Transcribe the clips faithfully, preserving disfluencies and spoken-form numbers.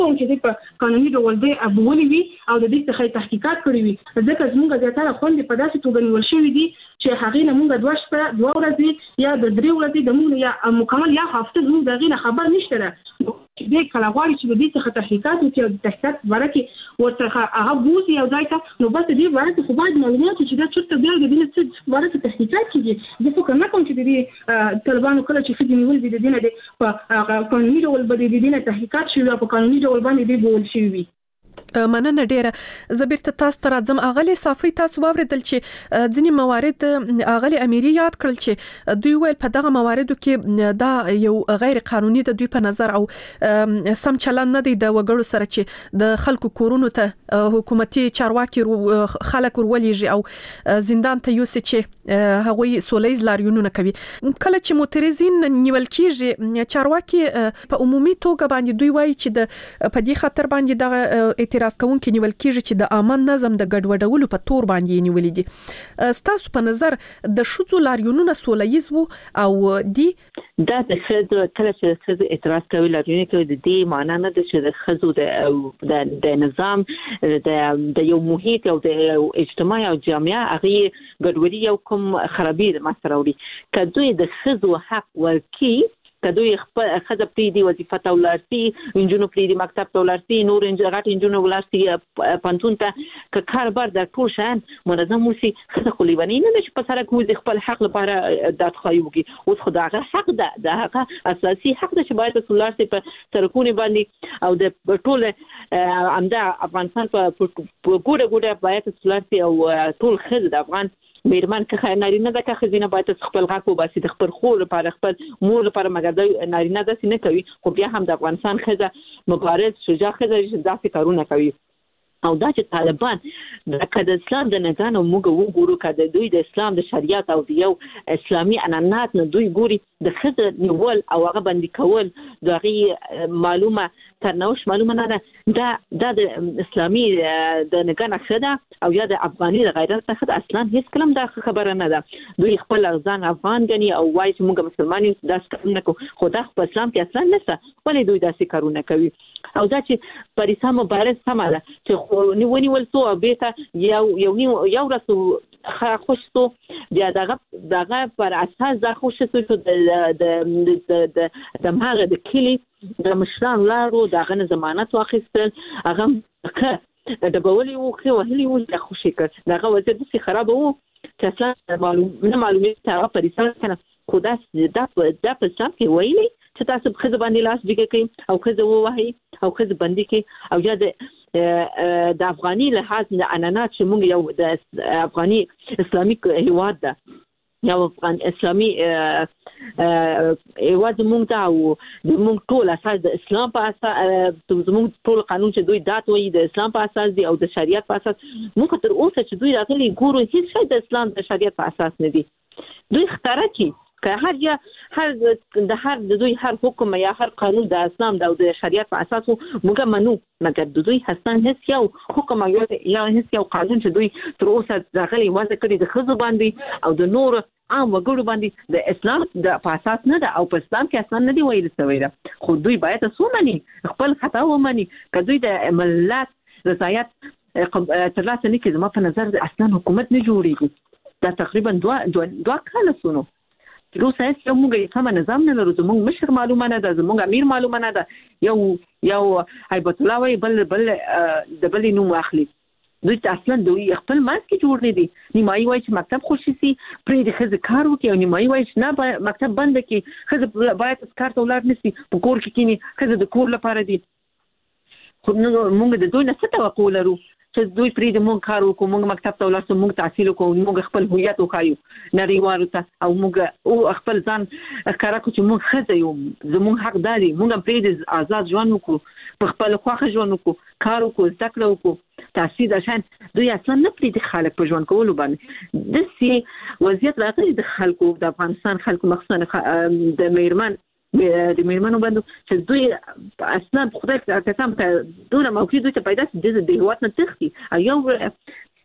چې په قانوني ډول دی ابولي وي او د دې څخه تحقیقات کړی وي. ځکه زموږ زیاتره خوندې په داسې توګه نیول شوي دي چې هغې نه موږ دوه شپه دوه ورځې یا د درې ورځې د موږ یا مکمل یا هفته زموږ د هغې نه خبر نشته ده چې دی کله غواړي چې د دې څخه تحقیقات وکړي او د تحقیقات باره کې ورڅخه هغه بوځي یو ځای ته، نو بس د دې باره کې خو باید معلومات چې دا چېرته بیا د دې نه څه باره کې تحقیقات کېږي. زه فکر نه کوم چې د دې طالبانو کله چې ښځې نیول دي د دې نه دی په قانوني ډول به د دې نه تحقیقات شوي او په قانوني ډول باندې دی بول شوي وي. مننه ډیره. زه بیرته تاسو ته راځم. اغلی صافی تاسو واوریدل چې ځینې موارد اغلی اميري یاد کړل چې دوی ویل په دغه مواردو کې دا یو غیر قانوني د دوی په نظر او سم چلن نه دی د وګړو سره چې د خلکو کورونو ته حکومتي چارواکي خلک ورولېږي او زندان ته یوسي چې هغوی سولېز لاریونونه کوي. کله چې موتریزین نیول کېږي چارواکي په عمومي توګه باندې دوی وایي چې د په دې خطر باندې دغه اعتراض کوونکي نیول کېږي چې د امن نظم د ګډوډولو په تور باندې نیولې دي. ستاسو په نظر د شذو لاریونونه سولهییز وو او دی دا د شذو کله چې شذو اعتراض کوي لاریونه کوي د دې معنا نه ده چې د شذو د د نظام د د یو محیط او د اجتماعي او جامعه هغه ګډوډي یو کوم خرابي مسره وړي. کله د شذو حق ورکی کدوې خپل خزه پری دی وظیفه ته ولرسي انجونو پری دی مکتب ته ولرسي نور انجغات انجونو ولرسي پانتون ته ک کاربار د ټول شان منظم وسی خزه خو لیونی نه چې په سره کوم خپل حق لپاره دات خایوږي اوس خدای حق ده د هغه اساسي حق ده چې باید ولرسي په سرکونه باندې او د ټول عمده افغانستان په ګوډه ګوډه باید ولرسي او ټول خزه د افغان میرمن که نارینه ده که خزینه باید خپل غاک وباسي د خپل خور لپاره خپل مور لپاره مګر نارینه ده سینه کوي خو بیا هم د افغانستان خزه مبارز شجاع خزه چې داسې کارونه کوي. او دا چې طالبان د اسلام د نگان او موږ وګورو کده دوی د اسلام د شریعت او د یو اسلامي عنعنات نه دوی ګوري د خزه نیول او هغه باندې کول دغه معلومه ترنوش معلومه نه ده دا دا د اسلامي د نگان خزه او یا د افغاني د غیرت څخه اصلا هیڅ کلم دا خبره نه ده. دوی خپل ځان افغان غني او وایي چې موږ مسلمان یو داس کارونه کوو خو دا په اسلام کې اصلا نشته ولې دوی داسې کارونه کوي. او دا چې پریسا مبارز سم ده چې نیونی ولسو بیته یو یو یو رسو خوشتو بیا دغه دغه پر اساس دا خوشتو د د د د ماغه د کلی د مشران لارو دغه ضمانت واخیستل هغه د بولي او خو هلي و د خوشی کړ دغه وضعیت چې خراب وو چې اصلا معلوم نه معلومه هغه پریسا کنه خدا د د په څام کې ویلي چې تاسو خزه باندې لاس دیګه کوي او خزه ووهي او خزه باندې کوي او یا د د افغاني لحاظ د عنعنات چې موږ یو د افغاني اسلامي هیواد ده یو افغان اسلامي هیواد موږ ته او موږ ټول اساس د اسلام په اساس موږ ټول قانون چې دوی دات وایي د اسلام په اساس دی او د شریعت په اساس موږ تر اوسه چې دوی راغلي ګورو هیڅ شی د اسلام د شریعت په اساس نه دی. دوی ختاره کی که هر یا هر د هر د دوی هر حکم یا هر قانون د اسلام د شریعت په اساس موږ منو مګر د دوی هستان هیڅ یو حکم یا یا هیڅ یو قانون چې دوی تر اوسه داخلي وځ کړی د خزو باندې او د نور عام وګړو باندې د اسلام د اساس نه ده او په اسلام کې اصلا نه دی ویل شوی ده خو دوی باید سومني خپل خطا ومني که دوی د ملت رضایت تر لاسه نه کړي ما په نظر اصلا حکومت نه جوړیږي دا تقریبا دوه دوه کاله سونو تر اوسه هیڅ موږ سم نظام نه لرو زموږ مشر معلومه نه ده زموږ امیر معلومه نه ده یو یو هیبت الله وی بل بل د بل نوم اخلي دوی اصلا دوی خپل ماس کې جوړ نه دي. نیمایي وایي چې مکتب خوشي سي پرې د خزه کار وکړي او نیمایي وایي چې نه مکتب بند کړي خزه باید کار ته ولاړ نشي په کور کې کینی خزه د کور لپاره دي. خو موږ د دوی نه څه توقع لرو چې دوی پرې د مونږ کار وکړو موږ مکتب ته ولاړ سو موږ تحصیل وکړو موږ خپل هویت وکایو نړیوالو ته او موږ او خپل ځان ښکارا کو چې موږ خزه یو زموږ حق داري موږ پرې د آزاد ژوند وکړو په خپل خواخه ژوند وکړو کار وکړو زده کړو وکړو تحصیل عشان دوی اصلا نه پرې د خلک په ژوند کولو باندې د سي وضعیت راغلي د خلکو د افغانستان خلکو مخصوصا د میرمن د میرمنو باندې چې دوی اصلا خدای قسم ته دونه موقع دوی ته پیدا د هیواد نه تختی او یو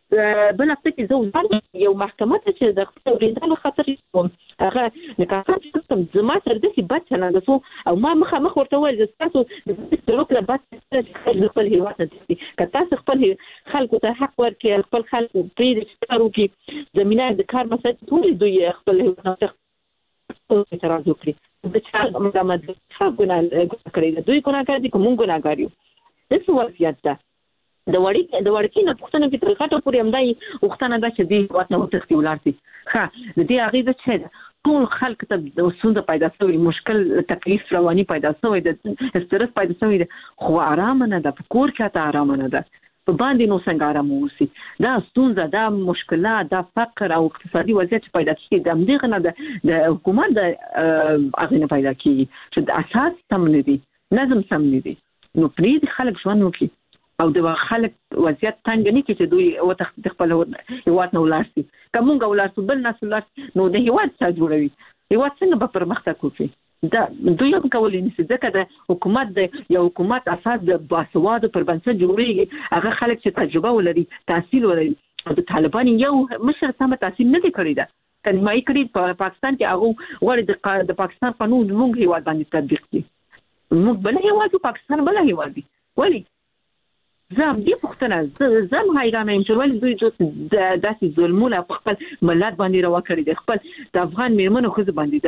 بل څه چې زه یو محکمه ته چې د خپل ورېدلو خاطر کوم هغه نکاح سم زما سره د سی بچ نه دسو او ما مخه مخ ورته وایي چې تاسو د سترو کله بچ خپل هیواد ته دي که تاسو خپل خلکو ته حق ورکړي خپل خلکو پرې کارو کې زمينه د کار مسایل ټول دوی خپل هیواد ته اعتراض وکړي د چا مدامت څه ګناه کړی دوی ګناهګار دي کوم ګناهګار یو د څه وضعیت ده د وړي د وړکې نه پښتنه په طریقه پورې همدای وختونه دا چې دی واسنه وتښتي ولارتي ښه د دې هغه د چې ټول خلک ته د وسوند پیدا شوی مشکل تکلیف رواني پیدا شوی د استرس پیدا شوی خو آرام نه ده په کور کې ته آرام نه ده په باندې نو څنګه آرام وسی دا ستونزه دا مشکلات دا فقر او اقتصادي وضعیت پیدا کیږي د دې نه د حکومت د هغه نه پیدا کیږي چې د اساس سم نه دي نظم سم نه دي نو پرې خلک ژوند وکړي او د خلک وضعیت څنګه نه کې چې دوی وته خپل هیواد نه ولارسي کومه ولارسي بل نه ولارسي نو د هیواد څخه جوړوي هیواد څنګه به پرمختګ کوي دا دوی هم کولای نشي ځکه د حکومت د یو حکومت اساس د باسواد پر بنسټ جوړیږي هغه خلک چې تجربه ولري تحصیل ولري د طالبان یو مشر سم تحصیل نه کړی دا تنمایي کړی په پاکستان کې هغه ور د پاکستان قانون موږ هیواد باندې تطبیق کړي موږ بل هیواد پاکستان بل هیواد دی ولی زم دې پښتنه زم حیرانه یم چې ولې دوی د داسې ظلمونه په خپل ملت باندې روا کړی دي خپل د افغان میرمنو خو باندې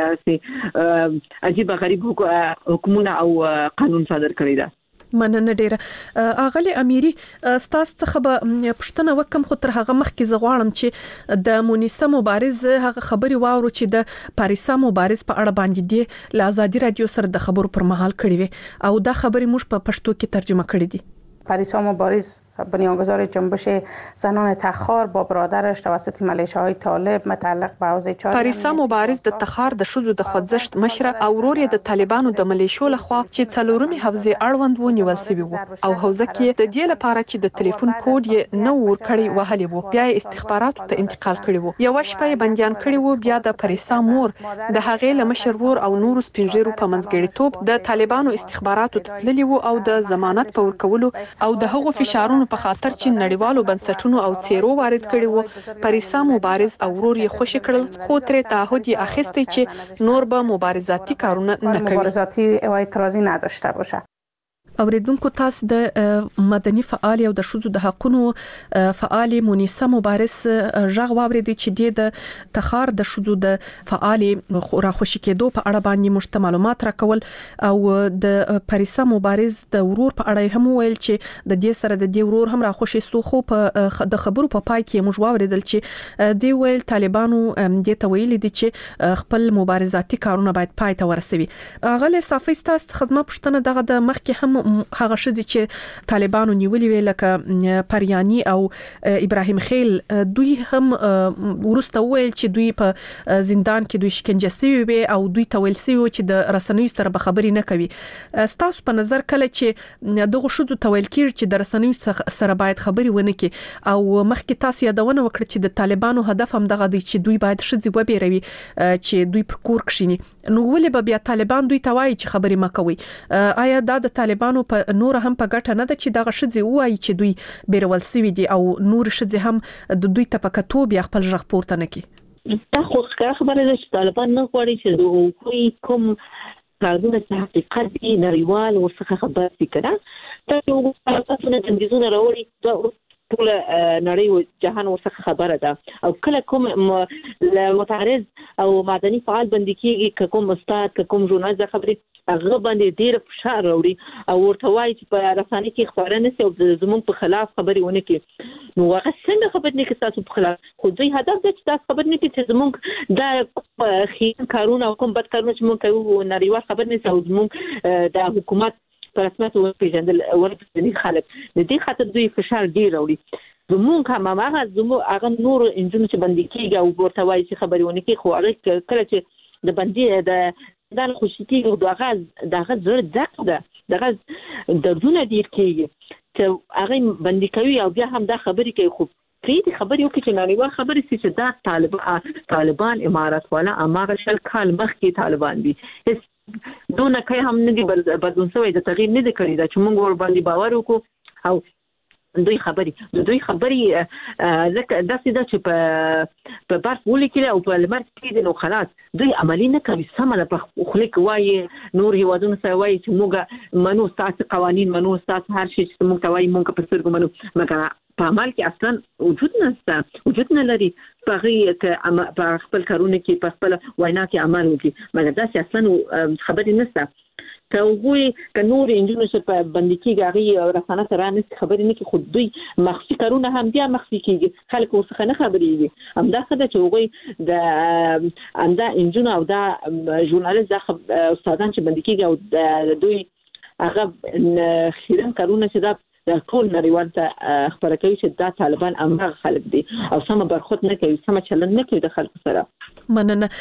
داسې عجیب غریب حکومتونه او قانون صادر کړی ده مننه ډیره اغلی اميري ستاسو څخه به پښتنه وکم خو تر هغه مخکې زغواړم چې د مونیسا مبارز هغه خبري واورو چې د پاریسا مبارز په اړه باندې دی ل ازادي رادیو سره د خبرو پر مهال کړی وي او دا خبري موږ په پښتو کې ترجمه کړې دي پاریسا مبارز بنیانگذار جنبش زنان تخار با برادرش توسط ملیشه‌های طالب متعلق به حوزه چاد پاریسا مبارز د تخار د شذو د خوځښت مشره او ورور د طالبانو د ملیشو لخوا چې څلورمي حوزه اړوند و نیول شوی وو او حوزه کې د دې لپاره چې د ټلیفون کوډ یې نو ور کړی وهلی وو بیا استخباراتو ته انتقال کړی وو یو شپه بنديان کړی وو بیا د پاریسا مور د هغې لمشر ور او نور سپینجرو په منځګړیتوب د طالبانو استخباراتو ته تللی وو او د ضمانت په ورکولو او د هغو فشارونو په خاطر چې نړیوالو بنسټونو او څیرو وارد کړي وو پاریسا مبارز او ورور یې خوشی کړل خو ترې تعهد یې اخیستی چې نور به مبارزاتي کارونه نه کوي مبارزاتي او اعتراضی نداشته باشه اوریدونکو تاسو د مدني فعال او د شذو د حقونو فعال مونیسا مبارز ژغ واوریدي چې د تخار د شذو د فعال را خوشی کېدو په اړه باندې مشته معلومات راکول او د پاریسا مبارز د ورور په اړه هم ویل چې د دې سره د دې ورور هم را خوشی سو خو په د خبرو په پای کې موږ واوریدل چې دی ویل طالبانو د تویل دي چې خپل مبارزاتي کارونه باید پای ته ورسوي اغه صافي تاسو خدمت پښتنه دغه د مخکې هم هغه شذ چې طالبانو نیولې ویل ک پریانی او ابراهیم خیل دوی هم ورسته ویل چې دوی په زندان کې دوی شکنجه شوی وي او دوی تویل شوی چې د رسنیو سره به خبري نه کوي تاسو په نظر کله چې دغه شذ تویل کیږي چې د رسنیو سره باید خبري ونه کی او مخکې تاسو یادونه وکړه چې د طالبانو هدف هم دغه دی چې دوی باید شذ وبېروي چې دوی پر کور کښینی نو ولې به بیا طالبان دوی توای چې خبري مکوي آیا دا د طالبانو په نور هم په ګټه نه ده چې دغه شذ وایي چې دوی بیرول سوي دي او نور شذ هم د دوی تپکاتو بیا خپل ژغ پورته نه کی دا خو خبره ده چې طالبان نه غواړي چې دوی کوم کارونه چې حقیقت دي نړیوال ورڅخه خبر دي کړه دا یو تاسو نه تنظیمونه راوړي ټول نړۍ او جهان ورڅخه خبره ده او کله کوم متعرض او مدني فعال باندې کېږي کوم استاد کوم ژورنالست خبري هغه باندې ډیر فشار راوړي او ورته وایي چې په رسنۍ کې خبرونه سي او زموږ په خلاف خبري ونه کوي نو هغه څنګه خبرونه کوي تاسو په خلاف خو دوی هدف ده چې تاسو خبرونه کوي چې زموږ دا خیر کارونه او کوم بد کارونه چې موږ کوو نړیوال خبرونه سي او زموږ د حکومت په رسمیت ورپېژندل ورپېژني خلک د دې خاطر دوی فشار ډیر راوړي زموږ هم هغه زموږ هغه نور انجونو چې باندې کېږي او ورته وایي چې خبري ونه کوي خو هغه کله چې د باندې د دا خوشی کېږي دغه دغه زړه دق ده دغه دردونه ډیر کېږي چې هغه باندې کوي او بیا هم دا خبري کوي خو دې خبرې وکړي چې نړیوال خبرې سي چې دا طالبان طالبان امارات والا اماغه شل کال مخکې طالبان دي هیڅ دونه کوي هم نه دي بدلون شوی د تغییر نه دي کړی دا چې موږ ور باندې باور وکړو او دوی خبري دوی خبري لکه داسې دا چې په په برف ولیکل او په لمر کې نو خلاص دوی عملی نه کوي سمه په خلک وایي نور هیوادونو سره وایي چې موږ منو تاسو قوانين منو تاسو هر شي چې موږ توایي موږ په سترګو منو مګر په عمل کې اصلا وجود نشته وجود نه لري په خپل کارونه کې په خپل وینا کې عمل وکړي مګر دا اصلا خبري نشته که وګوري که نور انجونو چې په بندي کېږي هغې رسانه سره نشي خبرې نه کوي خو دوی مخفي کارونه هم بیا مخفي کېږي خلک ورڅخه نه خبرېږي همدا ښه ده چې هغوی د همدا انجونو او دا ژورنالست دا استادان چې بندي کېږي او د دوی هغه خیرن کارونه چې دا د ټول نړیوال ته خبره کوي چې دا طالبان امر خلک دي او سم برخود نه کوي سم چلند نه کوي د خلکو سره مننه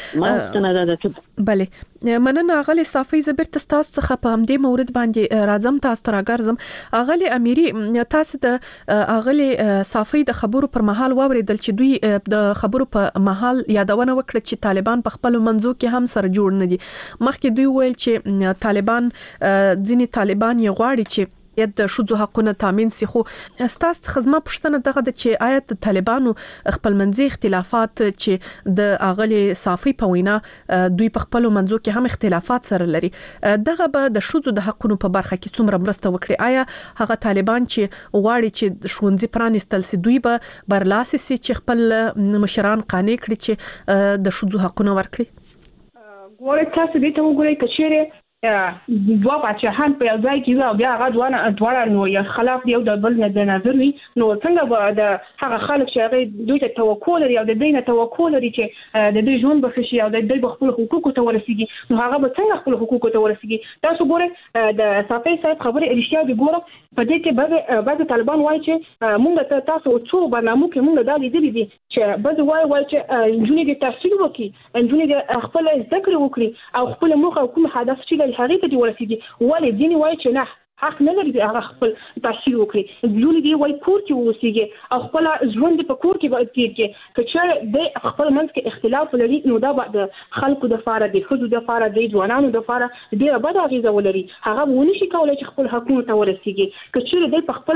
بله مننه غلي صافي زبر تاسو څخه په همدې مورد باندې راځم تاسو ته راګرځم غلي اميري تاسو د غلي صافي د خبرو پر مهال واوریدل چې دوی د خبرو په مهال یادونه وکړه چې طالبان په خپل منځو کې هم سره جوړ نه دي مخکې دوی ویل چې طالبان ځینی طالبان یې غواړي چې د شذو حقونه تامین سي خو ستاسو خدمه پښتنه دغه د چې آیت طالبانو خپل منځي اختلافات چې د اغلی صافي په وینا دوی په خپل منځو کې هم اختلافات سره لري دغه به د شذو د حقونو په برخه کې څومره مرسته وکړي آیا هغه طالبان چې غواړي چې شونځي پرانستل سي دوی به برلاسي سي چې خپل مشران قانع کړي چې د شذو حقونه ورکړي ګوره تاسو دې ته وګورئ کچېره دوه بچهان په یو ځای کې او بیا هغه دوه دواړه نو یو خلاف دی او د بل نه د نظر وي نو څنګه به د هغه خلک چې هغه دوی ته توقع لري او د دوی نه توقع لري چې د دوی ژوند به شي او د دوی خپل حقوقو ته ورسیږي نو هغه به څنګه خپل حقوقو ته ورسیږي تاسو ګوره د صافي صاحب خبره رښتیا دی ګوره په دې کې بعض بعض طالبان وایي چې موږ ته تاسو څو برنامو کې موږ دا لیدلې دي چې بعض وایي وایي چې انجونې د تحصیل وکړي انجونې د خپل ذکر وکړي او خپل موخه کوم هدف چې هغه ته ورسیږي ولې ځینې وایي چې نه حق نه لري هغه خپل تحصیل وکړي ځینې دی وایي کور کې اوسېږي او خپل ژوند په کور کې به تیر کې که د خپل منځ کې اختلاف لري نو دا د خلکو د فاره د خود د فاره د ځوانانو د فاره ډیره بده اغیزه ولري هغه ونه شي کولای چې خپل حقوق ته ورسیږي که د خپل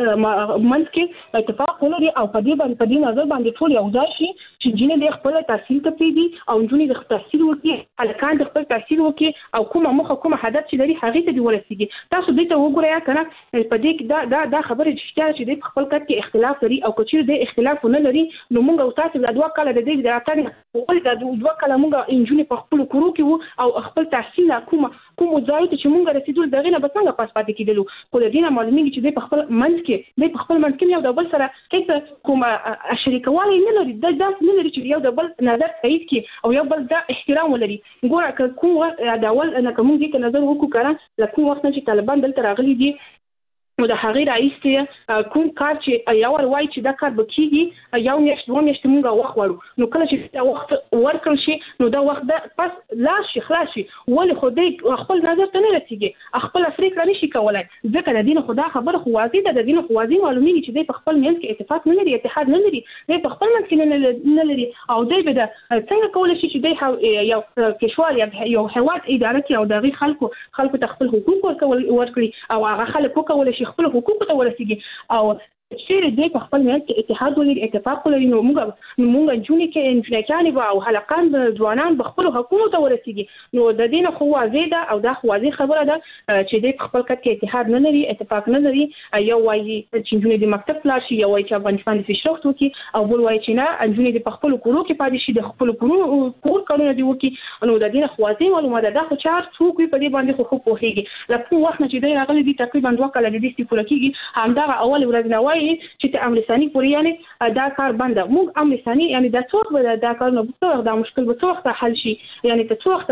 منځ کې اتفاق ولري او په دې باندې په دې نظر باندې ټول یو ځای شي چې جنې د خپل تحصیل ته پیږي او جنې د تحصیل وکړي الکان د خپل تحصیل وکړي او کومه مخه کومه هدف چې لري هغه ته ورسیږي تاسو دې ته وګورئ کنه په دې دا دا دا خبره چې چې د خپل کټ کې اختلاف لري او کچیر د اختلاف نه لري نو موږ او تاسو د دوه کاله د دې د راتګ ول د دوه کاله موږ انجونې په خپل کورو کې او خپل تحصیل کومه کوم ځای ته چې موږ رسیدل دغه نه بسنګ پاس پاتې کېدلو خو د دې نه معلومیږي چې د خپل منځ کې د خپل منځ کې یو د بل سره هیڅ کومه شریکوالی نه لري د داس نه لري چې یو د بل نظر تایید کړي او یو بل د احترام ولري ګوره کوم د اول انا کوم دې کې نظر وکړو کړه لکه وخت چې طالبان دلته راغلي دي نو د هغې رئیس کوم کار چې یو ور وایي چې دا کار به کېږي یو میاشت دوه میاشتې موږ وخت غواړو نو کله چې دا وخت ورکړل شي نو دا وخت د پس لاړ شي خلاص شي ولې خو دی خپل نظر ته نه رسېږي خپل پرېکړه نه شي کولی ځکه د دې نه خو دا خبره خو واضح ده د دې نه خو واضح معلومېږي چې دی په خپل منځ کې اتفاق نه لري اتحاد نه لري دی په خپل منځ کې نه لري او دی به د څنګه کولی شي چې دی یو کشوال یو هېواد اداره کړي او د هغې خلکو خلکو ته خپل حقوق ورکړي او هغه خلک وکولی شي خپل حقوق ته ورسیږي او چې دې په خپل منځ کې اتحاد ولري اتفاق ولري نو موږ نو موږ جونې کې انفلاسیون به او هلکان به ځوانان به خپل حقوقو ته ورسیږي نو د دې نه خو واضح ده او دا خو واضح خبره ده چې دې په خپل کټ کې اتحاد نه لري اتفاق نه لري یو وایي چې جونې د مکتب لاړ شي یو وایي چې افغانستان د پیشرفت وکړي او بل وایي چې نه جونې د خپل کورو کې پاتې شي د خپل کورو کور کارونه دي وکړي نو د دې نه خو واضح معلومه ده دا خو چار څوک په دې باندې خو خو پوهیږي لکه وخت چې دی راغلي دي تقریبا دوه کاله د دې ستې کېږي همدا اول ورځ نه چې ته امر ثاني پورې یعنی دا کار بنده موږ امر ثاني یعنی دا څوک به دا کار نه بوته دا مشکل به څوک حل شي یعنی ته څوک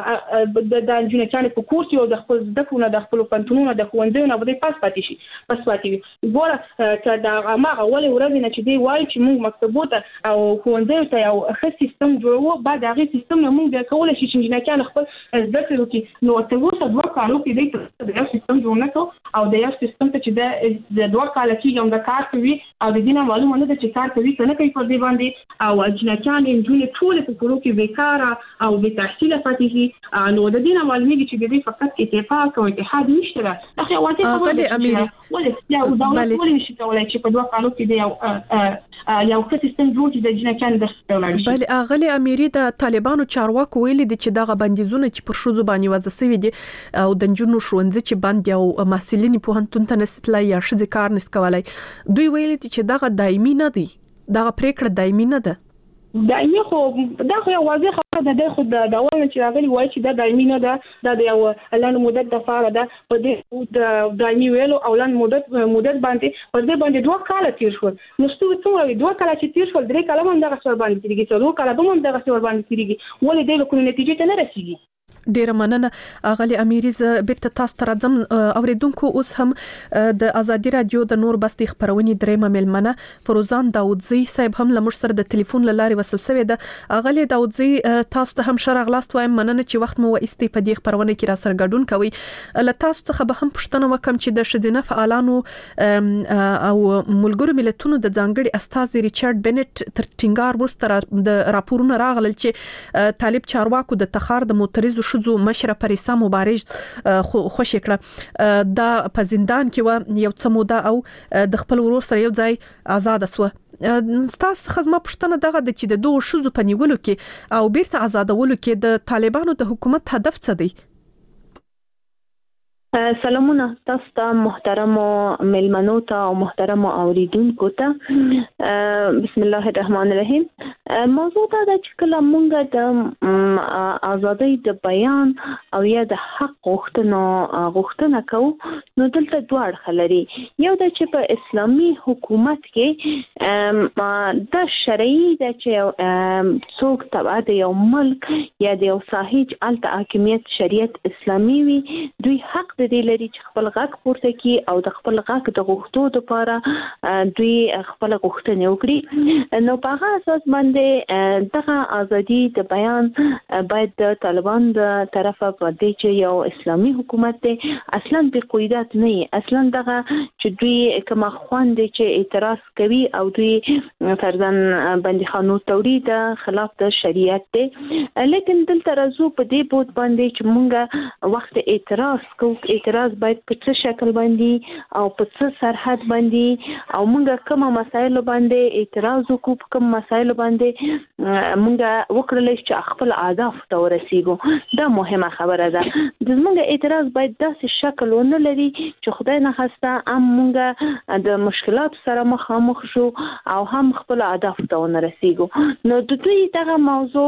ته د د جنچانه په کورس یو د خپل د خپل د خپل پنتونونو د خوندونو به پاس پاتې شي پاس پاتې ګوره چې دا هغه اول ورځ نه چې دی وایي چې موږ مکتبوته او خوندونو ته یو ښه سیستم جوړو بعد هغه سیستم نه موږ د کول شي چې جنچانه خپل زده کړو نو ته وسه دوه کالو کې دی د یو سیستم جوړ نه او د یو سیستم ته چې د دوه کال کې یو د کار کوي او د دې نه معلومه نه ده چې کار کوي کنه کوي پر دې باندې او جنکان انجونې ټول په کورو کې بیکاره او بې تحصیله پاتې دي نو د دې نه معلومیږي چې د دې فقط اتفاق او اتحاد نشته ده اخی واته خبره اميري ولې یو دولت ولې نشي کولای چې په دوه کالو کې د یو یو څه سیستم جوړ کړي د جنکان د ستولای شي بل اغلی اميري د طالبانو چارواکو ویلي دي چې دغه بندیزونه چې پر شوزو باندې وځي سوي دي او د جنونو شونځ چې باندې او مسلې په هنتون ته نستلای یا شذ کار نس کولای دوی ویلي چې دغه دایمي نه دي دغه پریکړه دایمي نه ده دایمي خو دا خو یو واضح خبره ده خو د داوام چې راغلي وایي چې دا دایمي نه ده د یو لاند مدت د فاره ده په دې د دایمي ویلو او لاند مدت مدت باندې په دې باندې دوه کال تیر شو نو څه څنګه دوه کال چې تیر شو درې کال هم دغه څور باندې تیریږي څلور کال هم دغه څور باندې تیریږي ولې د کوم نتیجې ته نه رسیږي ډیر مننه اغلی اميري ز بیرته تاسو ته راځم اوریدونکو اوس هم د ازادي رادیو د نور بس د خبرونې درېمه ملمنه فروزان داودزی صاحب هم لمر سره د ټلیفون لاري وصل شوی ده اغلی داودزی تاسو ته هم شرغ لاست وایم مننه چې وخت مو واستي په دې خبرونه کې را سره ګډون کوي ل تاسو څخه به هم پښتنه وکم چې د شذینه فعالانو او ملګرو ملتونو د ځانګړي استاذ ریچارډ بنټ تر ټینګار ورسته د راپورونو راغلل چې طالب چارواکو د تخار د موتریزو شذو مشره پریسا مبارز خوشی کړه دا په زندان کې و یو څه موده او د خپل ورور سره یو ځای آزاد سو تاسو خدمت پښتنه دغه د چې د دوه شذو په نیولو کې او بیرته آزادولو کې د طالبانو د حکومت هدف څه دی سلامونه تاسو ته محترم ملمنو ته او محترم اوریدونکو ته بسم الله الرحمن الرحیم موضوع دا چې کله مونږ د ازادۍ د بیان او یا د حق غوښتنه غوښتنه کوو نو دلته دوه اړخ لري یو د چې په اسلامي حکومت کې د شرعي د چې څوک تبع د یو ملک یا د یو ساحې الته حاکمیت شریعت اسلامي وي دوی حق د دې لري چې خپل غږ پورته کړي او د خپل غږ د غوښتو لپاره دوی خپل غوښتنې وکړي نو په هغه اساس باندې دغه ازادي د بیان باید د طالبان د طرفه په دې چې یو اسلامي حکومت دی اصلا به قیودات نه اصلا دغه چې دوی کوم خوند چې اعتراض کوي او دوی فرضاً بندیخانو تولید خلاف د شریعت دی لیکن دلته راځو په دې بود باندې چې مونږه وخت اعتراض کوو اعتراض باید په څه شکل باندې او په څه سرحد باندې او مونږ کوم مسایل باندې اعتراض وکړو په کوم مسایل باندې مونږ وکړل چې خپل اهداف ته ورسیږو دا مهمه خبره ده د مونږ اعتراض باید داسې شکل ونه لري چې خدای نه خواسته هم مونږ د مشکلات سره مخامخ شو او هم خپل اهداف ته ورسیږو نو د دوی دغه موضوع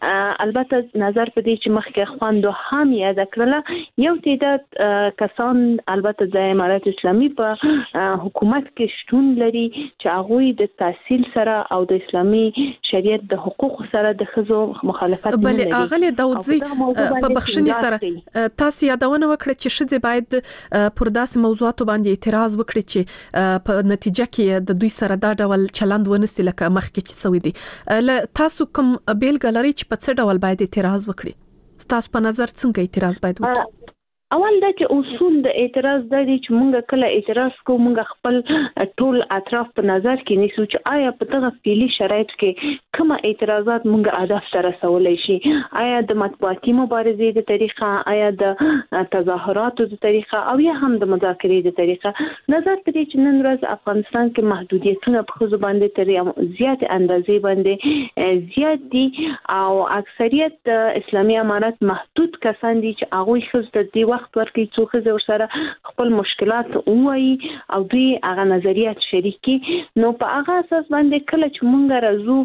البته نظر په دې چې مخکې خواندو هم یاد کړل یو تعداد کسان البته د امارات اسلامي په حکومت کې شتون لري چې هغه د تحصیل سره او د اسلامي شریعت د حقوق سره د خزو مخالفت نه لري بل اغلی داودزی په بخښنې سره تاسو یادونه وکړه چې شذ باید پر داس موضوعات باندې اعتراض وکړي چې په نتیجه کې د دوی سره دا ډول چلند ونسي لکه مخکې چې سوي دي تاسو کوم بیل ګالري چې په څه ډول باید اعتراض وکړي تاسو په نظر څنګه اعتراض باید وکړي اول دا چې اصول د اعتراض د دې چې مونږ کله اعتراض کوو مونږ خپل ټول اطراف په نظر کې نیسو چې آیا په دغه فعلی شرایط کې کوم اعتراضات مونږ هدف سره رسولای شي آیا د مطبوعاتي مبارزې د طریقه آیا د تظاهراتو د طریقه او یا هم د مذاکرې د طریقه نظر په دې چې نن ورځ افغانستان کې محدودیتونه په خصوص باندې تر زیات اندازې باندې زیات دي او اکثریت د اسلامي امارات محدود کسان دي چې هغه خصوص د دې وخت ورکړي څو خزه ورسره خپل مشکلات وایي او دوی هغه نظریات شریکي نو په هغه اساس باندې کله چې مونږ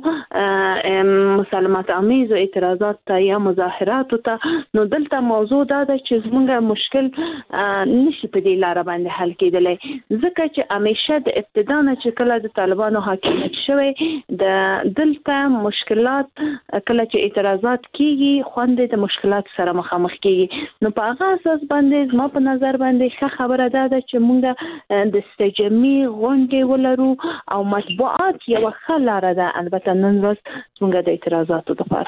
راځو مسالمت امیز او اعتراضات یا مظاهرات ته نو دلته موضوع دا ده چې زمونږ مشکل نشي په دې لار باندې حل کېدلی ځکه چې همیشه د ابتدا نه چې کله د طالبانو حاکمیت شوی د دلته مشکلات کله چې اعتراضات کیږي خوند د مشکلات سره مخامخ کیږي نو په هغه اساس باندې ما په نظر باندې ښه خبره ده چې مونږ د استجمي غونډې ولرو او مطبوعات یو ښه لار ده البته نن ورځ مونږ د اعتراضاتو لپاره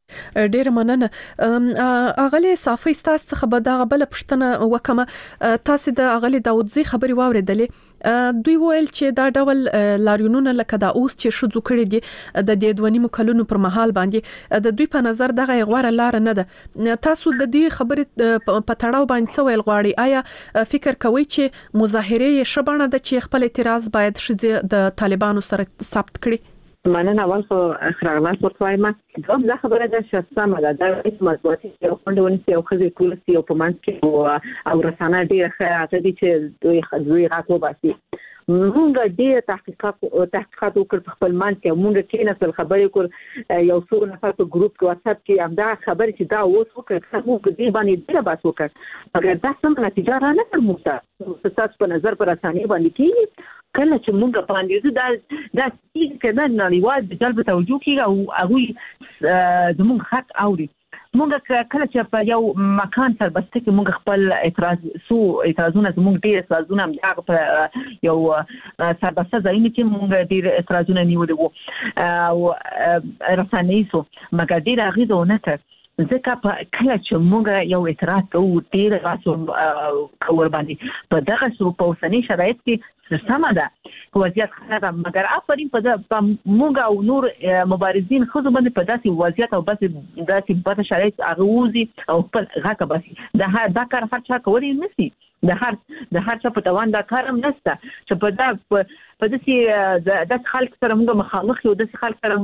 ډیر مننه. اغلی صافي تاسو څخه به دا بل پښتنه وکمه، تاسو د اغلی داودزی خبري واوریدلې. دوی ویل چې دا ډول لاریونونه لکه دا اوس چې شو ذکر دي د دې دوه نیمو کلونو پر مهال باندې د دوی په نظر دغه غوړه لار نه ده. تاسو د دې خبرې په تړاو باندې څه ویل غواړي؟ آیا فکر کوئ چې مظاهره شبانه د چې خپل اعتراض باید شې د طالبانو سره ثبت کړي؟ مننه. اول خو خراغلاس ورکوایم دوم دا خبره ده چې سمه ده دا هیڅ مطبوعاتي یو خوندونه یو خزي ټول سی او په منځ کې او رسانه ډیره ښه دي چې دوی دوی راکو باسي. مونږ ډیر تحقیقات تحقیقات وکړ په خپل منځ کې، مونږ کې نسل خبرې کول یو څو نفر په ګروپ کې واتساپ کې همدا خبرې چې دا اوس وکړ موږ دې باندې ډیر بحث وکړ، مګر دا سم نتیجه را نه کړمو. تاسو په نظر پر اساني باندې کې کله چې موږ باندې دا دا چې دا نړیوال د جلب توجه کیږي او هغه زموږ حق اوري. موږ کله چې په یو مکان سربسته کې موږ خپل اعتراض سو اعتراضونه زموږ ډیر اعتراضونه هم په یو سربسته ځای کې موږ ډیر اعتراضونه نیولې وو او رسنۍ سو مګر ډیر اغیزونه کړ. ځکه په کله چې موږ یو اعتراض کوو ډیر راسو کور باندې په دغه سو په اوسنۍ شرایط کې سمه ده وضعیت خراب، مګر افرین په موږ او نور مبارزین خو باندې په داسې وضعیت او بس داسې بد شرایط اغوزي او خپل غاکه بس دا دا کار هر چا کولی نشي، د هر د هر چا په توان دا کارم نشته چې په دا په داسې د خلک سره موږ مخامخ یو د خلک سره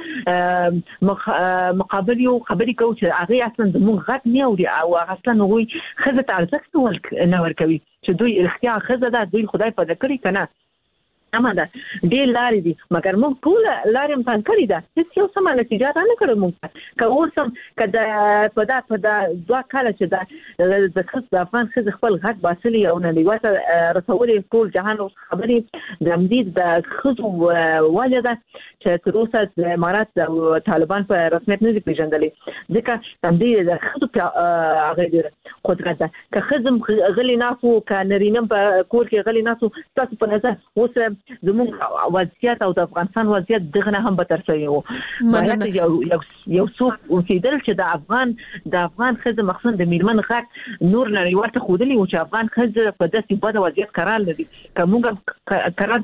موږ مقابل یو خبرې کوو چې هغه اصلا زموږ غږ نه اوري او اصلا هغوی ښځه ته ارزښت نه ورکوي چې دوی رښتیا ښځه ده، دوی خدای پیدا کړي که نه اما ده ډېر لارې دي مګر موږ ټول لارې امتحان کړې ده، هېڅ یو سمه نتیجه را نه کړې موږ. که اوس هم که د په دا په دا دوه کاله چې د د ښځ د افغان ښځې خپل غږ باسلي او نړیوال ته رسولي ټول جهان اوس خبرې د همدې د ښځو وجه ده چې تر اوسه د امارات او طالبان په رسمیت نه دي پېژندلې، ځکه همدې د ښځو هغه قدرت ده. که ښځه غلي ناست وو که نرینه په کور کې غلي ناست وو، ستاسو په نظر اوس زموږ وضعیت او د افغانستان وضعیت دغه نه هم بدتر شوی وو. یو یو څوک اوسېدل چې د افغان د افغان ښځې مخصوصا د میرمن غږ نور نړیوال ته ښودلي وو چې افغان ښځې په داسې بده وضعیت قرار لري. که موږ قرار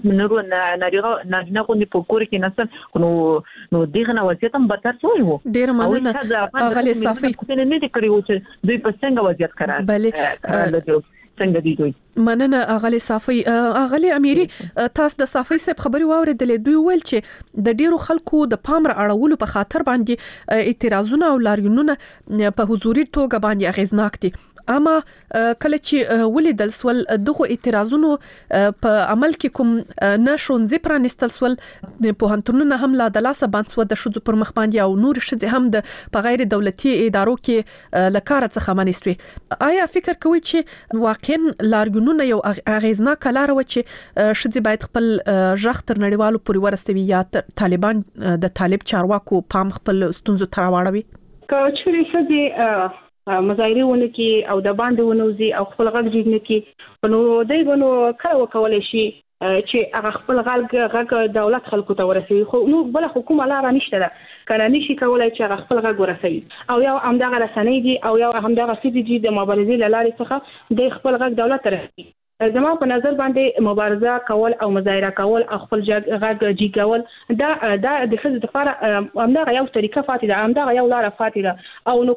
نارینه غوندې په کور کې نستل نو نو دغه نه وضعیت هم بدتر شوی وو. ډېره مننه اغلې صافي. نه دي کړي وو چې دوی په څنګه وضعیت قرار بلې څنګه دي دوی. مننه اغلی صافي. اغلی امیری تاسو د صافي صاحب خبري واوریدلې، دوی ویل چې د ډیرو خلکو د پام را اړولو په خاطر باندې اعتراضونه او لاریونونه په حضوري توګه باندې اغیزناک دي، اما کله چې ولیدل سول دغه اعتراضونو په عمل کې کوم نشونځي پرانستل سول په هنتونو هم لا د لاسه باندې سو د شذ پر مخ باندې او نور شذ هم د په غیر دولتي ادارو کې لکار څخه منستوي. آیا فکر کوئ چې واقعا لارګونونه یو اغیزناک لار و چې شذ باید خپل ژغ تر نړیوالو پورې ورسوي یا طالبان د طالب چارواکو پام خپل ستونزو تر واړوي؟ که چیرې شذ مظاهره ونه کې او د باندې ونوزي او خپل غږ جګ کې نو دوی غنو کله وکولای شي چې هغه خپل غږ غږ دولت خلکو ته ورسوي، خو نو بل حکومت لاره نشته ده کنه نشي کولای چې هغه خپل غږ ورسوي او یو همدغه رسنۍ دي او یو همدغه سیدي دي د مبارزې لارې څخه د خپل غږ دولت ته رسوي. زما په نظر باندې مبارزه کول او مظاهره کول او خپل غږ جګول دا دا د ښځو لپاره همدغه یو طریقه فاتې ده، همدغه یو لاره فاتې ده او نو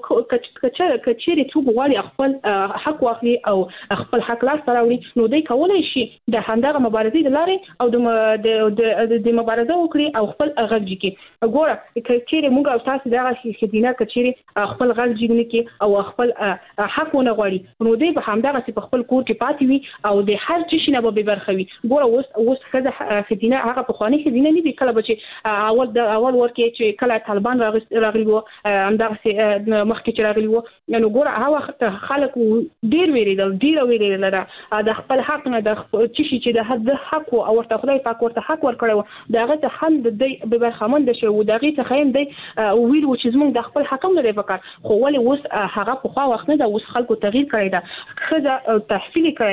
کچېرې څوک غواړي خپل حق واخلي او خپل حق لاس ته راوړي نو دوی کولی شي د همدغه مبارزې د لارې او د مبارزه وکړي او خپل غږ جګي. ګوره کچېرې موږ او تاسو دغه ښځینه کچېرې خپل غږ جګ نه کړي او خپل حق ونه غواړي نو دوی به همدغه په خپل کور کې پاتې وي او د هر څه شي نه به برخوي. ګوره اوس اوس کله خدینه هغه په خواني خدینه نه دي، کله به چې اول د اول ورکه چې کله طالبان راغلي وو همدغه مخکې چې راغلي وو نو ګوره هغه وخت خلک ډیر ویریدل ډیر ویریدل د خپل حق نه د چې شي چې د حد حق او ورته خدای پاک ورته حق ورکړو دغه ته هم د دې به برخمن شي او دغه ته خیم دی ویل و چې زموږ د خپل حق نه لري وکړ، خو ولې اوس هغه په خوا وخت نه د اوس خلکو تغییر کړی دا خزه تحصیل کړی دا دوله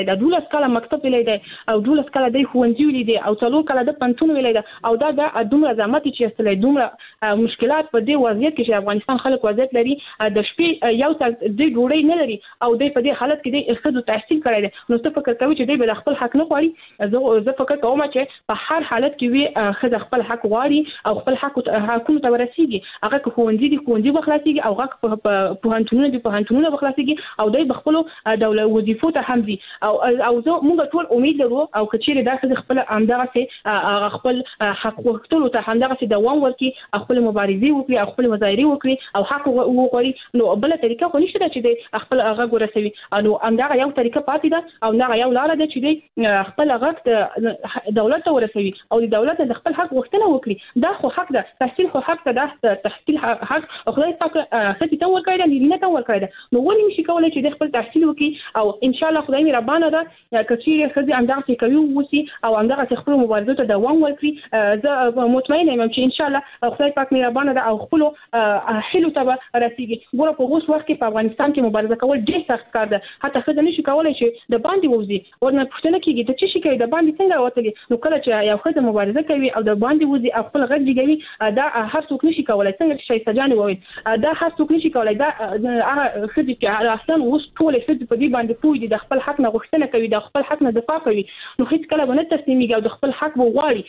دولس کاله مکتب ویلې دی او دولس کاله د ښوونځي ویلې دی او څلور کاله د پنتون ویلې دی او دا د دومره زحمت چې استلې دومره مشکلات په دې وضعیت کې چې افغانستان خلک وضعیت لري د شپې یو څه د ډوډۍ نه لري او د په دې حالت کې د خدو تحصیل کړی دی نو څه فکر کوي چې د خپل حق نه غواړي زه زه فکر کوم چې په هر حالت کې وي خدای خپل حق غواړي او خپل حق حقونه ته ورسیږي هغه که ښوونځي دي ښوونځي بخلاصيږي او هغه په پوهنتونونه دي پوهنتونونه بخلاصيږي او د خپل دولت وظیفو ته هم دي او او زه موږ ټول امید لرو او کچېره دا خدای خپل امدغه سي خپل حق وختلو ته همدغه سي دوام ورکړي خپل مبارزه وکړي خپل مظاهره وکړي او حق وغواړي نو بل طریقه خو نشته چې د خپل هغه ورسوي نو همدغه یو طریقه پاتې ده او هغه یو لار ده چې د خپل هغه دولت ته ورسوي او د دولت د خپل حق وختنه وکړي دا خو حق ده تحصیل خو حق ده د تحصیل حق خدای پاک خدای ته ورکړي دی نه ته ورکړي نو ولې نشي کولای چې د خپل تحصیل وکړي او ان شاء الله خدای مې ربانه ده کچې خدای همدغه کوي وسی او همدغه خپل مبارزه ته دوام ورکړي زه مطمئنه یم چې ان شاء الله خدای پاک مې ربانه ده او خپل حلو ته رسیږي ګوره په اوس وخت کې په افغانستان کې مبارزه کول ډېر سخت کار ده حتی خدای نشي کولای چې د باندې وځي ورنه پښتنه کېږي د چی شي کوي د باندې څنګه وتلي نو کله چې یو خدای مبارزه کوي او د باندې وځي او خپل غږ دیږي دا هر څوک نشي کولای څنګه چې شي سجانه وویل دا هر څوک نشي کولای دا هغه خدای چې اصلا اوس ټول خدای په دې باندې پوي دي د خپل حق نه غوښتنه کوي د خپل حق نه دفاع کوي نو هیڅ کله ونه تسلیميږي او د خپل حق وغواړي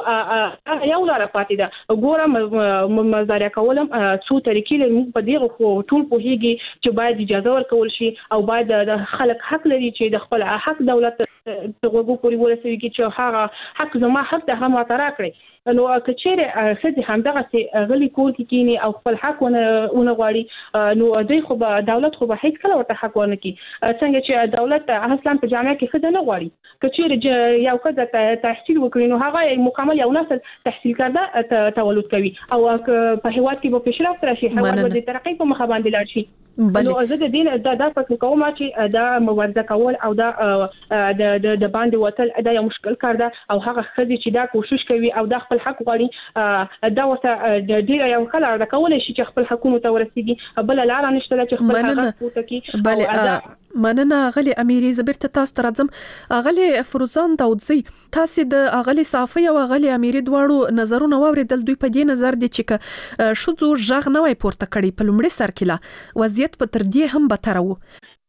او یو لار پاتې ده ګوره مزاریا کولم څو طریقې لري په دې خو ټول په هیږي چې باید اجازه ورکول شي او باید د خلک حق لري چې د خپل حق دولت ته وګوري پوری ورسوي چې هغه حق زما حق ده هم ترا کړی نو کچېره خدي همدغه سي غلي کول کینی او خپل حق ونه غواړي نو دوی خو به دولت خو به هیڅ کله ورته حق ورنه کی څنګه چې دولت اصلا په جامعه کې خدای نه غواړي کچېره یو کده تحصیل وکړي نو هغه مکمل یو نسل تحصیل کړه تولد کوي او په هیواد کې به پیشرفت راشي هیواد به د ترقۍ په مخ باندې لاړ شي نو زه د دین دا د فکر کوم چې دا مبارزه کول او دا د د باندې وتل دا یو مشکل کار ده او هغه خدي چې دا کوشش کوي او دا خپل حق غواړي دا ورته د ډیر یو خلک دا کولای شي چې خپل حکومت ته ورسیږي بل لار نشته چې خپل حق وټکی بله مننه غلي اميري زبرت تاسو ته راځم غلي فروزان داودزي تاسو د غلي صافي او غلي اميري دواړو نظرونه واوریدل دوی په دې نظر دي چې شذو ژغ نه وای پورته کړي په لومړي سر کې وضعیت په تر دې هم بدتر وو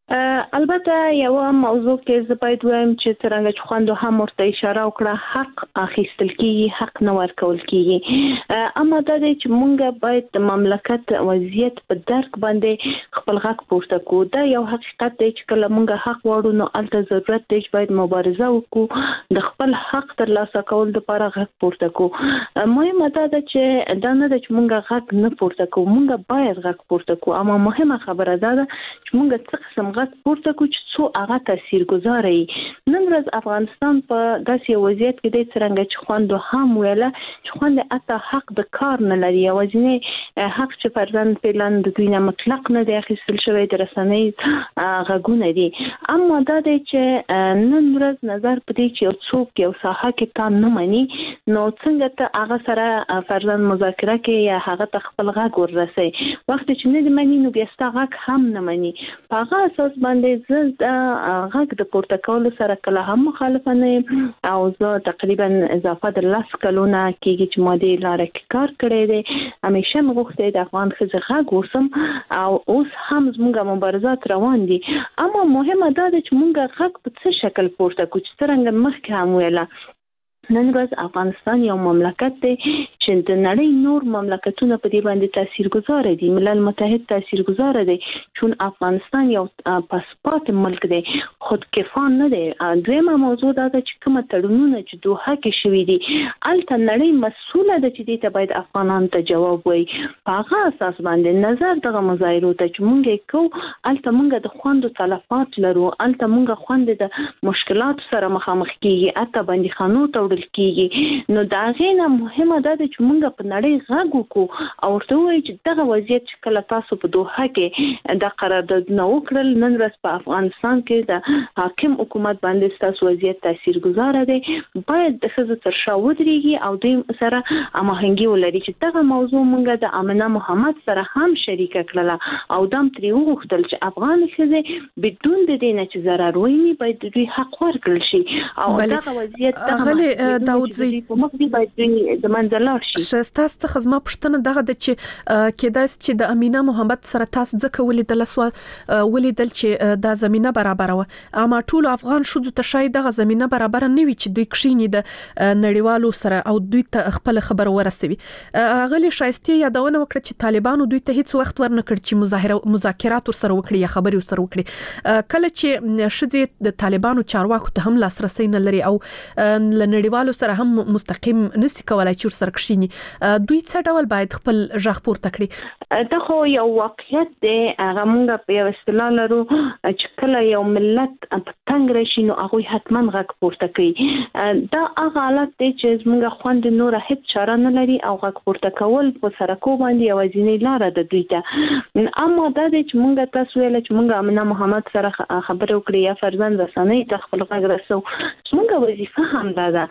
البته یو موضوع کې زه باید وایم چې څنګه چې خوندو هم ورته اشاره وکړه حق اخیستل کیږي حق نه ورکول کیږي اما دا چې مونږ باید د مملکت وضعیت په درک باندې خپل حق پورته کوو دا یو حقیقت دی چې کله مونږ حق وړو نو الته ضرورت دی چې باید مبارزه وکړو د خپل حق ترلاسه کول لپاره حق پورته کوو مهمه دا ده چې دا نه ده چې مونږ حق نه پورته کوو مونږ باید حق پورته کوو اما مهمه خبره دا ده چې مونږ څه قسم پورته کو چې څو هغه تاثیرګذار وي نن ورځ افغانستان په داسې وضعیت کې د څنګه چې خوندو هم ویله چې خوند اته حق د کار نه لري وځنه حق چې پرځن پلان د دوی نه مطلق نه دی اخیستل شوی د رسنۍ غږونه دي اما دا دی چې نن ورځ نظر پدې چې یو څوک یو ساحه کې کار نه مني نو څنګه ته هغه سره پرځن مذاکره کې یا هغه خپل غږ ورسي وخت چې نه دی مني نو بیا ستاسو غږ هم نه مني په هغه اساس باندې زه غږ د پورته کولو سره کله هم مخالفه نه او زه تقریبا اضافه د لاس کلونه کېږي چې ما دې لاره کې کار کړی دی همیشه مې غوښتې د افغان ښځې غږ اوسم او اوس هم زموږ مبارزات روان دي اما مهمه دا ده چې موږ غږ په څه شکل پورته کوو چې څرنګه مخکې هم ویله نن ورځ افغانستان یو مملکت دی چې د نړۍ نور مملکتونه په دې باندې تاثیرګذار دي ملل متحد تاثیرګذار دی چون افغانستان یو پاسپورت ملک دی خودکفا نه دی دویمه موضوع دا ده چې کوم تړونونه چې دوحه کې شوي دي الته نړۍ مسؤله ده چې دې ته باید افغانان ته جواب وایي په هغه اساس باندې نظر دغه مظاهرو ته چې مونږ کوو الته مونږ د خوندو تلفات لرو الته مونږ خوند د مشکلات سره مخامخ کیږي اته باندې خانو ته راوړل کیږي. نو دا غینه مهمه ده چې موږ په نړۍ غږ وکړو او ورته وایو چې دغه وضعیت چې کله تاسو په دوحه کې د قراردادونه وکړل، نن ورځ په افغانستان کې د حاکم حکومت باندې تاسو وضعیت تاثیرګذار دی، باید د ښځو تر شا ودرېږي او دوی سره هماهنګي ولري چې دغه موضوع موږ د امنه محمد سره هم شریکه کړله او دام ترې وغوښتل چې افغان ښځې بدون د دې نه چې ضرر ویني باید دوی حق ورکړل شي او دغه وضعیت دغه داودزی په مخ دی باید دوی د منځ لاړ شي. شستاس څخه زما پوښتنه دغه د چې کېدای چې د امینه محمد سره تاسو ځکه ولیدل سو ولیدل چې دا زمينه برابر و، اما ټول افغان شوزو ته شاید دغه زمينه برابر نه وي چې دوی کښینی د نړیوالو سره او دوی ته خپل خبر ورسوي. غلي شایسته یادونه وکړه چې طالبانو دوی ته هیڅ وخت ورنکړ چې مظاهره مذاکرات سره وکړي یا خبري سره وکړي. کله چې شذې د طالبانو چارواکو ته هم لاسرسي نه لري او لنړیوالو سره هم مستقیم نسی کولای چې سره کښینی، دوی څه ډول باید خپل ژغ پورته کړي؟ دا خو یو واقعیت دی. هغه موږ په یو اصطلاح لرو چې کله یو ملت په تنګ راشي نو هغه حتما غږ پورته کوي. دا هغه حالت دی چې موږ خوند نور هیڅ چاره نه لري او غږ پورته کول په سرکو باندې یوازینی لار ده دوی ته. اما دا دی چې موږ تاسو ویل چې موږ امنه محمد سره خبرې وکړې یا فرزند رسنۍ ته خپل غږ رسو، موږ وظیفه هم ده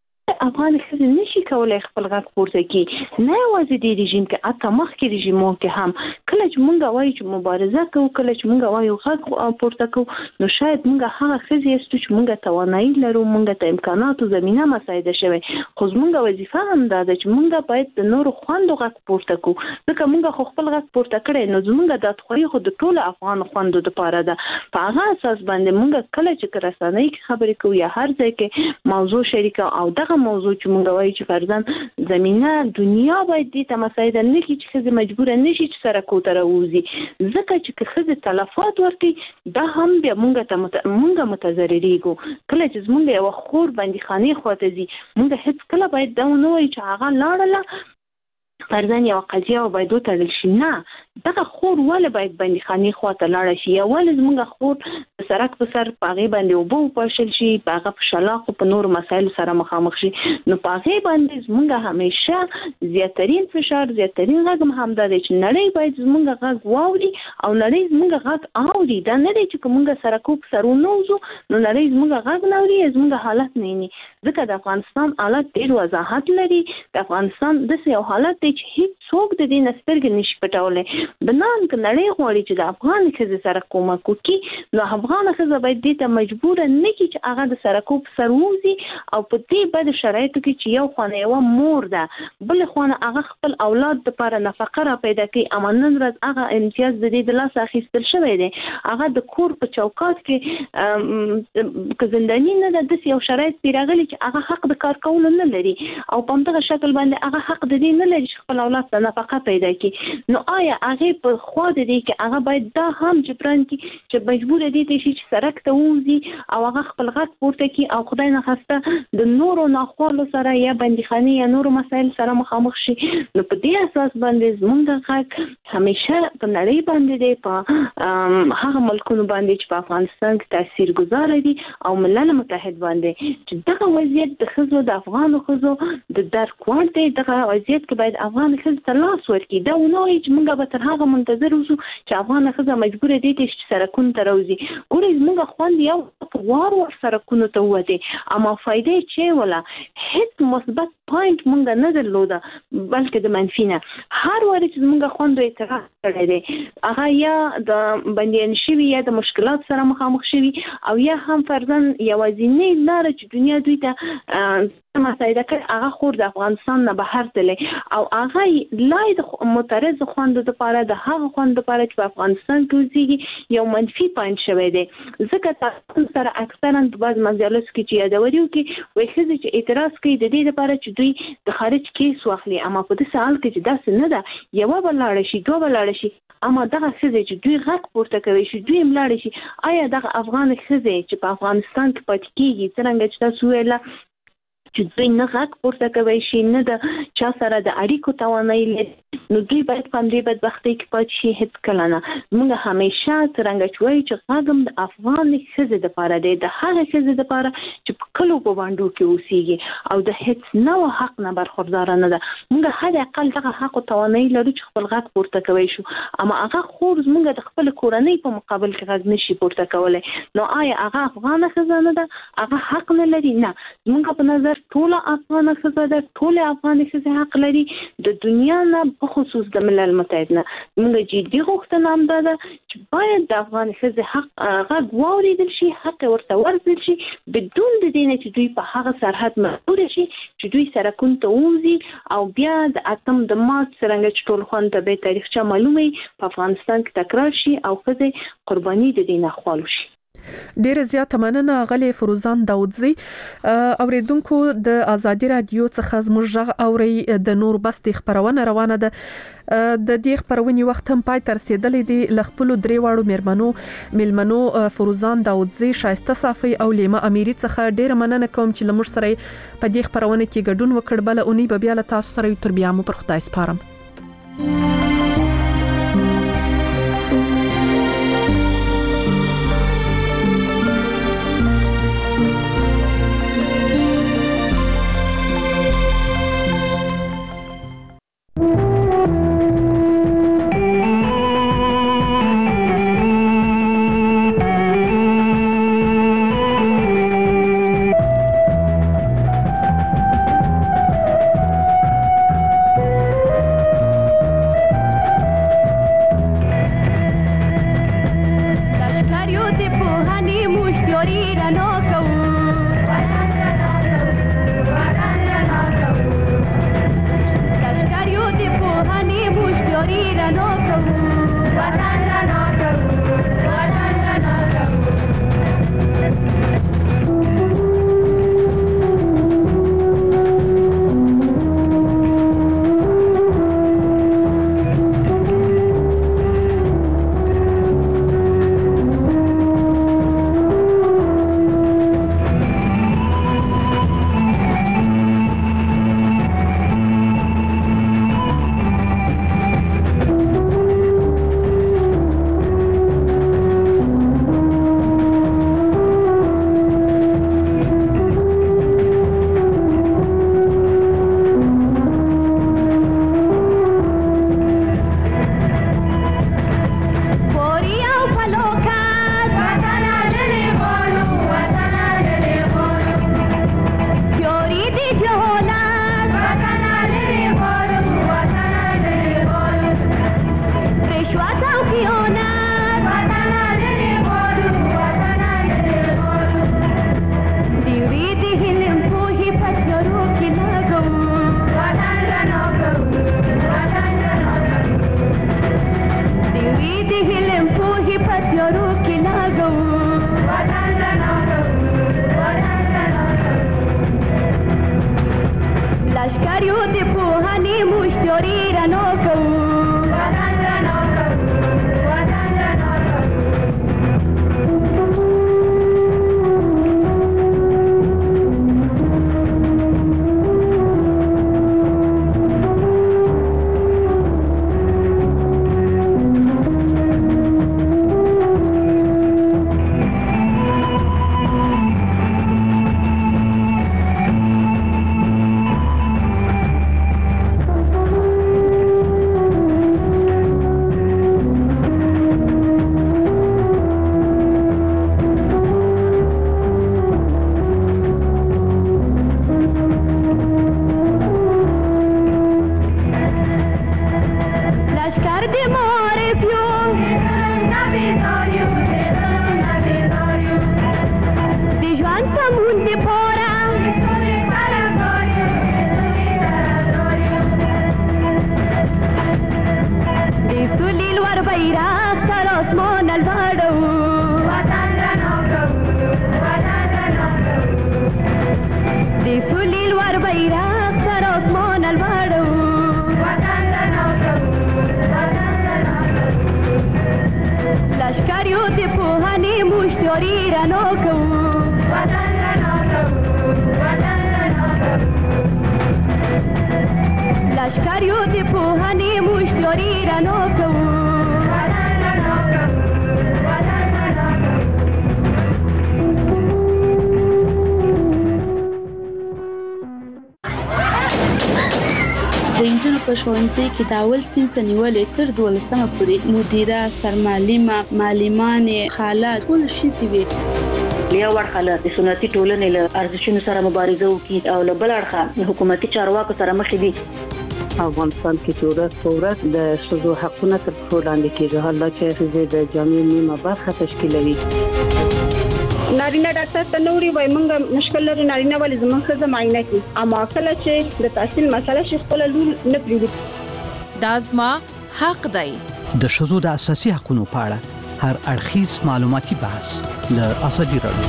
افغان ښځې نشي کولای خپل غږ پورته کړي، نه یوازې د رژیم کې حتی مخکې رژیمو کې هم. کله چې موږ وایو چې مبارزه کوو، کله چې موږ وایو غږ پورته کوو، نو شاید موږ هغه ښځې یستو چې موږ توانایي لرو، موږ ته امکانات او زمینه مساعده شوی، خو زموږ وظیفه هم دا ده چې موږ باید د نورو خوندو غږ پورته کوو. ځکه موږ خو خپل غږ پورته کړی نو زموږ د خوښۍ خو د ټولو افغان خوندو دپاره ده. په هغه اساس باندې موږ کله چې رسنۍ کې خبرې کوو یا هر ځای کې موضوع شریکه او دغه موضوع چې موږ وایو چې فرضاً زمينه دنیا باید دې ته مساعده نه کړي چې ښځې مجبوره نشي چې سرکو ته راوځي، ځکه چې که ښځې تلفات ورکړي دا هم بیا موږ ته مت... موږ متضرریږو. کله چې زموږ یوه خور بندیخانې خواته ځي، موږ هیڅ کله باید دا ونه وایو چې هغه لاړله فرضاً یوه قضیه باید وتړل شي، نه، دغه خور ولې باید بندیخانې خواته لاړه شي یا ولې زموږ خور د سرک په سر په هغې باندې اوبه وپاشل شي، په هغه په شلاقو په نورو مسایلو سره مخامخ شي. نو په هغې باندې زموږ همیشه زیاترین فشار زیاترین غږ هم همدا دی چې نړۍ باید زموږ غږ واوري او نړۍ زموږ غږ اوري. دا نه دی چې که موږ سرکو په سر ونوځو نو نړۍ زموږ غږ نه اوري، زموږ حالت نه ویني. ځکه د افغانستان حالت ډېر وضاحت لري. د افغانستان داسې یو حالت دی چې هیڅ څوک د دې نه سترګې نشي پټولی. بنان که نړۍ غواړي چې د افغان ښځې سره کومک وکړي نو افغانه ښځه باید دې ته مجبوره نه کړي چې هغه د سرکو په سر ووځي او په دې بدو شرایطو کې چې یو خوا یوه مور ده، بلې خوا هغه خپل اولاد دپاره نفقه را پیدا کوي. اما نن ورځ هغه امتیاز د دې د لاسه اخیستل شوی دی، هغه د کور په چوکات کې که زنداني نه ده، داسې یو شرایط پرې راغلي چې هغه حق د کار کولو نه لري او په همدغه شکل باندې هغه حق د دې نه لري چې خپل اولاد ته نفقه پیدا کړي. نو آیا هغې په خوا د دې کې هغه باید دا هم جبران کړي چې مجبوره دې ته شي چې سرک ته ووځي او هغه خپل غږ پورته کړي او خدای نخواسته د نورو ناخوالو سره یا بندیخانې یا نورو مسایل سره مخامخ شي. نو په دې اساس باندې زموږ غږ همیشه په نړۍ باندې دی، په هغه ملکونو باندې چې په افغانستان کې تاثیر گذاره دي او ملل متحد باندې چې دغه وضعیت د ښځو د افغانو ښځو د درک وړ دی. دغه وضعیت کې باید افغان ښځې ته لاس ورکړي. دا ونه وایي چې موږ به تر هغه منتظر اوسو چې افغانه ښځه مجبوره دی چې سرکونو ته راوځي. ګورئ زموږ خوند یو وار وار سرکونو ته ووتې اما فایده یې چې وله هیڅ مثبت پوینټ موږ نه درلوده بلکې د منفي نه. هر وارې چې زموږ خوندو اعتراض کړی دی هغه یا د بندیان شوي یا د مشکلات سره مخامخ شوي او یا هم فرضاً یوازینۍ لاره چې دنیا دوی ته مساعده کړي هغه خور د افغانستان نه بهر تللی او هغه لای د معترض خوندو دپاره د هغه خوند دپاره چې په افغانستان کې اوسېږي یو منفي پوینټ شوی دی. ځکه تاسو سره اکثرا په بعض مجالسو کې چې یادوري وکړي وایي ښځې چې اعتراض کوي د دې دپاره چې دوی د خارج کیس واخلي، اما په داسې حال کې چې داسې نه ده، یوه به لاړه شي، دوه به لاړه شي، اما دغه ښځې چې دوی غږ پورته کوي شي دوی هم لاړې شي. آیا دغه افغان ښځې چې په افغانستان کې پاتې کېږي څرنګه چې تاسو ویله چې دوی نه غږ پورته کوي شي، نه د چا سره د اړیکو توانایي لري، نو دوی باید په همدې بدبختۍ کې پاتې شي. هیڅ کله نه. موږ همیشه څرنګه چې وایو چې غږ هم د افغان ښځې دپاره دی، د هغې ښځې دپاره چې په کلو په بانډو کې اوسېږي او د هیڅ نوع حق نه برخورداره نه ده. موږ حد اقل دغه حق او توانایي لرو چې خپل غږ پورته کوی شو، اما هغه خور زموږ د خپل کورنۍ په مقابل کې غږ نشي پورته کولی. نو آیا هغه افغانه ښځه نه ده؟ هغه حق نه لري؟ نه. زموږ په نظر ټوله افغانه ښځه ده، ټولې افغانې ښځې حق لري. د دنیا نه په خصوص د ملل متحد نه موږ جدي غوښتنه هم دا ده چې باید د افغانې ښځې حق غږ واورېدل شي، حق ورته ورزل شي، بدون د دې نه چې دوی په هغه سرحد مجبوره شي چې دوی سرکونو ته ووځي او بیا د اتم د مارچ څرنګه چې ټول خوند ته به تاریخچه معلومه په افغانستان کې تکرار شي او ښځې قرباني د دې نه خوالو شي. ډیره زیاته مننه غلې فروزان داودزی. اوریدونکو د ازادي رادیو څخه زموږ غږ اوري د نور بس د خبرونه روانه ده. د دې خبرونې وخت هم پای تر رسیدلې دي. لخپلو درې واړو میرمنو ملمنو فروزان داودزی، شایسته صافی او لیما امیری څخه ډیره مننه کوم چې لمر سره په دې خبرونه کې ګډون وکړ. بل اونۍ به بیا له تاسو سره تر بیا مو پر خدای سپارم. لشکر یو د پوهنې مشتری رانو کوو د انجن په ښوونځي کې د اول صنف نیولې تر دولسمه پورې مدیره سرمعلمه معلمانې خاله ټول شي وي لیا ورخاله د سنتي ټولنې له ارزښتونو سره مبارزه وکړي او له بل اړخه حکومتي چارواکو سره مخ دي. افغانستان کې چې ورځ په ورځ د ښځو حقونه تر پښو لاندې کېږي، حالا چې ښځې د جامعې نیمه برخه تشکیلوي. نارینه ډاکټر ته نوري وای مونږ مشکل لري نارینه ولې زموږ ښځه معاینه کوي، اما کله چې د تحصیل مسله شي خپل لور نه پریږدي. دا زما حق دی. د ښځو د اساسي حقوقو په اړه هر اړخیز معلوماتي بحث له ازادي راډیو.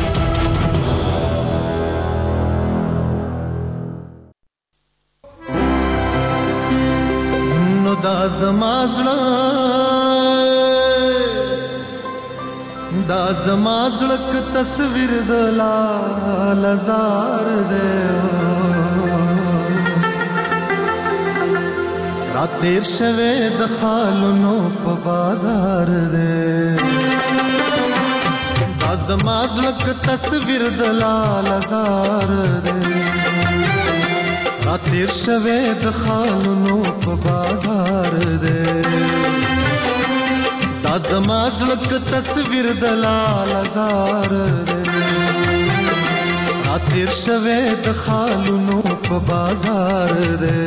نو دا زما زړه دا زما زړه ک تصویر د لال زار دې را تیر شوه د خالونو په بازار دې دا زما زړه ک تصویر د لال زار دې را تیر شوه د خالونو په بازار دې دا زما زړه ک تصویر د لال زار دې را تیر شوه د خالونو په بازار دې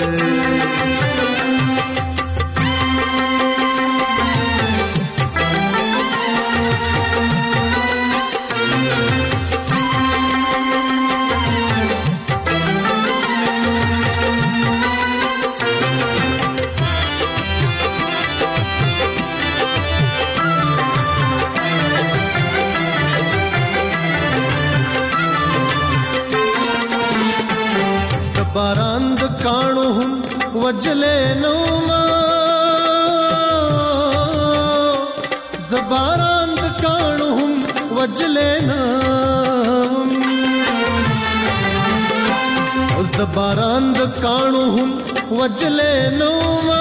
باران د کانو هم وجلې نو ما زباران د کانو هم وجلې نو زباران د کانو هم وجلې نو ما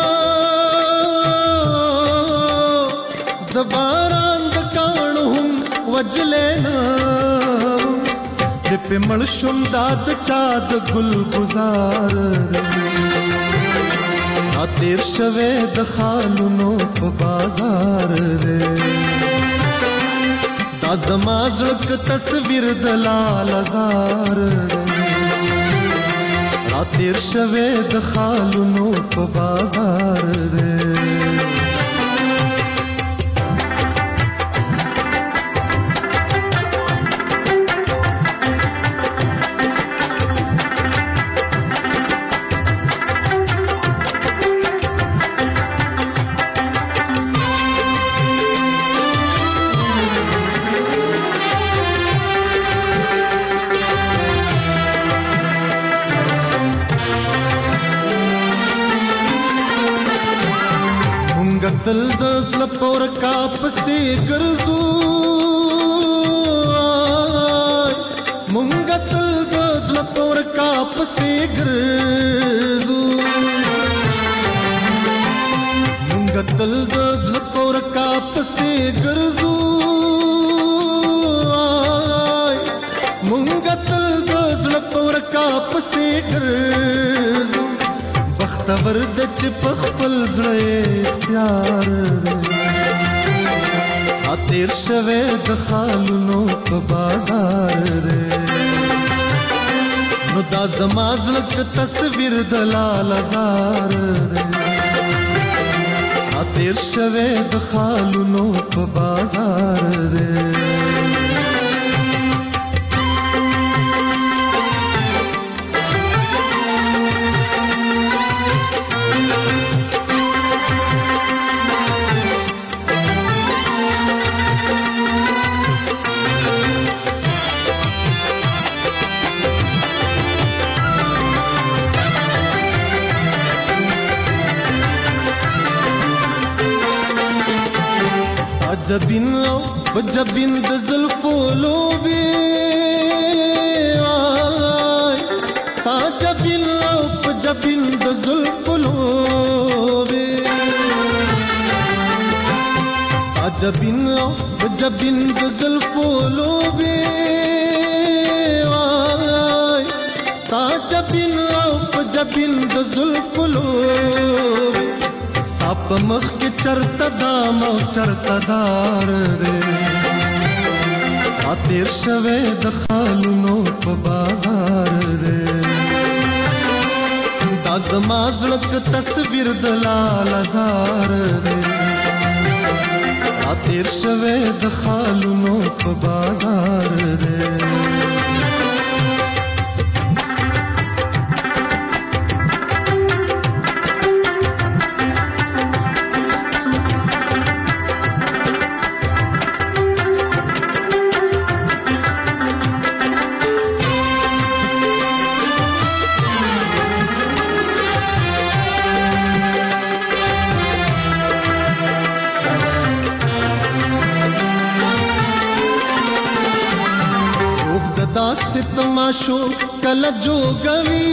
زباران د کانو هم وجلې نو په مړ شوم داد چاد ګل گزار ا تیر شوه د خالونو په بازار دې دا زما زړه ک تصویر د لال زار ا تیر شوه د خالونو په بازار دې دل د زړه پور کا پسې ګرځو مونږ دل د زړه پور کا پسې ګرځو مونږ دل د زړه پور کا پسې ګرځو مونږ دل د زړه پور کا پسې ګرځو بختور د چې په خپل زړه اختیار ا تیر شوه د خالونو په بازار نو دا زما زړه ک تصویر د لال زار ا تیر شوه د خالونو په بازار جبین او بجبین د زلفو لوبي ستا جبین او په جبین د زلفو لوبې ستا جبین او په جبین د زلفو لوبې وای ستا جبین او په جبین د زلفو لوبې ستا په مخ کې چرته دام او چرته دار دی تیر شوه د خالونو په بازار دی دا زما زړه تصویر د لال زار دی تیر شوه د خالونو په بازار دی ستماشو کله جوګوي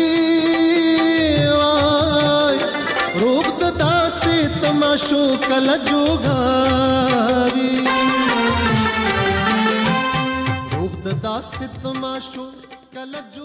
وای روغ د داسې تماشو کله جوګاوي روغ د داسې تماشو کله